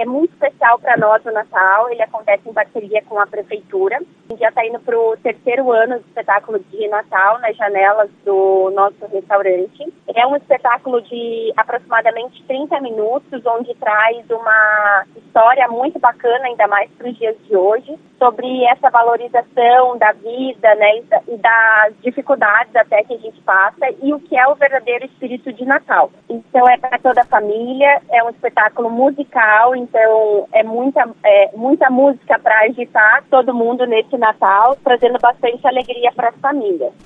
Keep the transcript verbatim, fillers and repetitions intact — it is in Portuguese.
é muito especial para nós o Natal, ele acontece em parceria com a Prefeitura. A gente já está indo para o terceiro ano do espetáculo de Natal nas janelas do nosso restaurante. É um espetáculo de aproximadamente trinta minutos, onde traz uma história muito bacana, ainda mais para os dias de hoje, sobre essa valorização da vida, né, e das dificuldades até que a gente passa e o que é o verdadeiro espírito de Natal. Então é para toda a família, é um espetáculo musical, então é muita, é, muita música para agitar todo mundo nesse Natal, trazendo bastante alegria para as famílias.